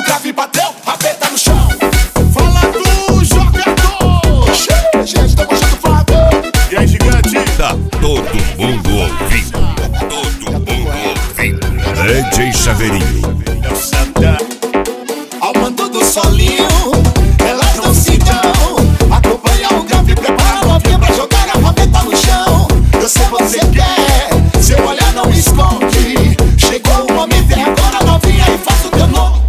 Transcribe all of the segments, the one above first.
grave bateu, rabeta no chão. Fala do jogador. Gente, tá gostando do Flávio. E aí, gigante? Tá todo mundo ouvindo. Todo mundo ouvindo. DJ Chaveirinho. É o Santana. Ao mando do solinho, elas não se dão. Acompanha o grave, prepara a novinha pra jogar a rabeta no chão. Eu sei você quer, seu olhar não esconde. Chegou o momento, é agora, novinha, e faz o teu nome.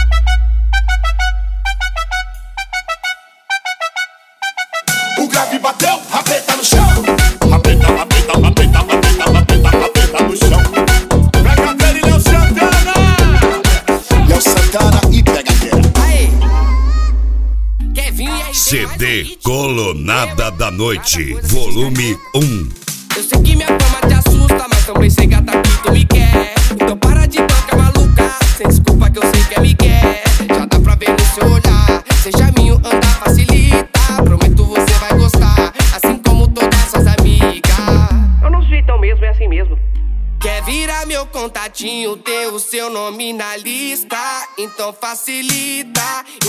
O grave bateu, rabeta no chão. Rabeta, rabeta, rabeta, rabeta, rabeta, rabeta no chão. Pegadeira e Léo Santana. Léo Santana e pegadeira. CD Colonada da Noite, volume 1. Eu sei que minha fama te assusta, mas também sei gata que tu me quer. Então para de banca maluca, sem desculpa que eu sei que é me quer. Já dá pra ver no seu olhar, ser charminho andar facilita. Prometo você vai gostar, assim como todas suas amigas. Eu não sou então mesmo, é assim mesmo. Quer virar meu contatinho, ter o seu nome na lista? Então facilita,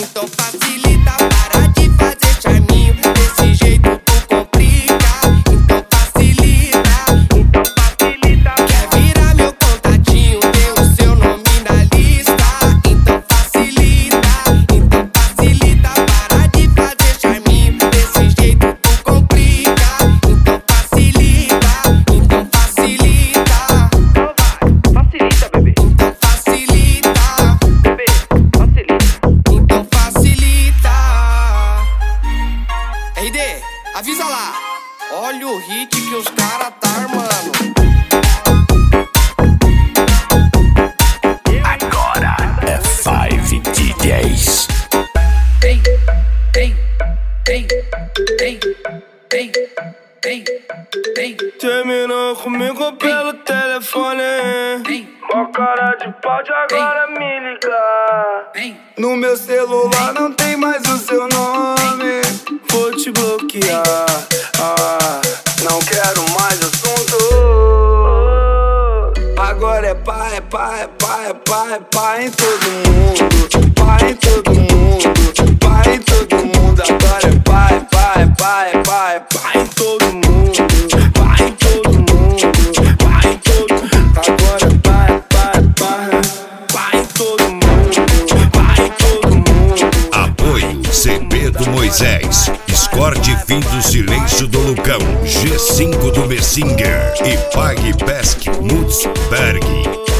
para de fazer charminho, desse jeito tu complica. Então facilita, quer virar meu contatinho, ter o seu nome na lista? Então facilita, para de fazer charminho, desse jeito tu complica. Então facilita, facilita, bebê. Então facilita, bebê, facilita. Então facilita. RD, avisa lá. Olha o hit que os caras tá armando. Agora é 5 DJs. Terminou comigo pelo telefone. Mó cara de pau de agora me ligar. No meu celular não tem mais o seu nome. Vou te bloquear. Não quero mais assunto. Agora é pá, é pá, é pá, é pá, é pá em todo mundo. Pá em todo mundo. Pá em todo mundo. Agora é pá, é pá, é pá, é pá, é pá em todo mundo. Pá em todo mundo. Pá em todo mundo. Agora é pá, é pá, é pá, pá em todo mundo. Pá em todo mundo. Apoio CB do Moisés, Escorde Fim do Silêncio do Lucão, G5 do Messinger e Pague Pesque Mutzberg.